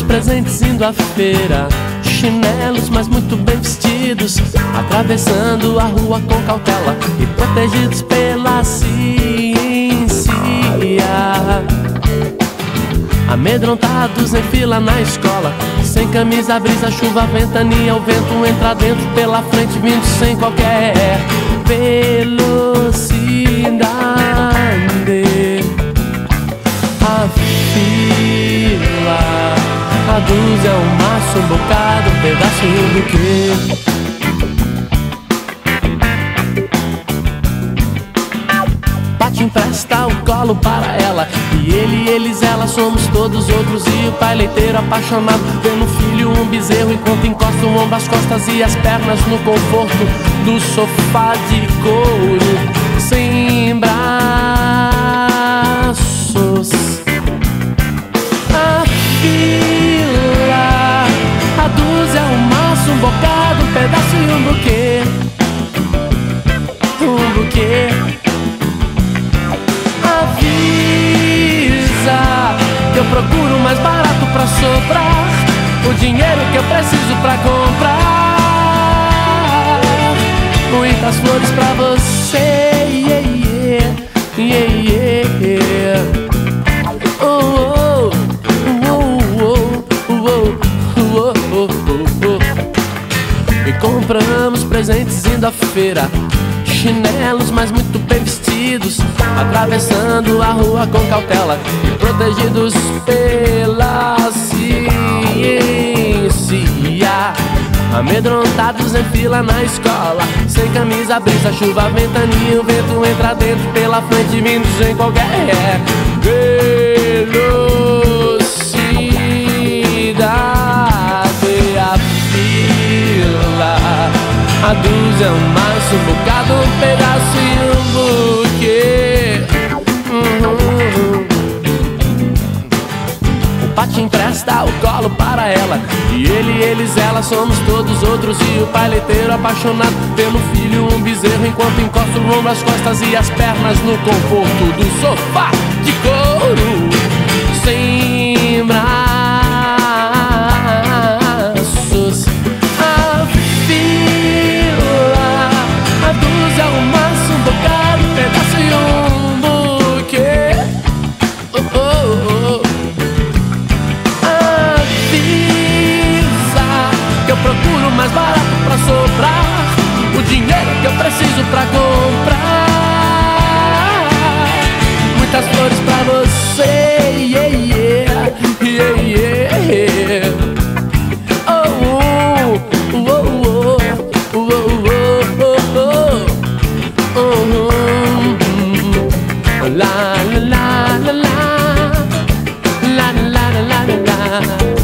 presentes indo à feira, chinelos, mas muito bem vestidos, atravessando a rua com cautela e protegidos pela ciência. Amedrontados em fila na escola, sem camisa, brisa, chuva, ventania, o vento entra dentro pela frente, vindo sem qualquer velocidade. A fila, a dúzia, um maço, um bocado, um pedaço e um buquê. Pati empresta o colo para ela, e ele, eles, ela, somos todos outros. E o pai leiteiro apaixonado, vê no filho um bezerro, enquanto encosta o ombro, as costas e as pernas no conforto do sofá de couro, sem braços. A fila, a dúzia, um maço, um bocado, um pedaço e um buquê. Um buquê. Eu procuro o mais barato pra sobrar, o dinheiro que eu preciso pra comprar muitas flores pra você. Oh, oh, oh, oh. E compramos presentes indo à feira, chinelos, mas muito bem vestidos, atravessando a rua com cautela e protegidos pela ciência. Amedrontados em fila na escola, sem camisa, brisa, chuva, ventania, o vento entra dentro pela frente, vindo sem qualquer velocidade. A fila, a dúzia, um maço, um bocado, um pedaço e um buquê. O Pati empresta o colo para ela, e ele, eles, ela, somos todos outros. E o pai leiteiro apaixonado, vê no filho um bezerro, enquanto encosta o ombro, as costas e as pernas no conforto do sofá de couro, sem braços. A fila, a dúzia, um maço, um bocado, um pedaço e um buquê. Oh, oh, oh. Avisa que eu procuro o mais barato pra sobrar, o dinheiro que eu preciso pra comprar muitas flores pra você. La la la la la, la la la la la.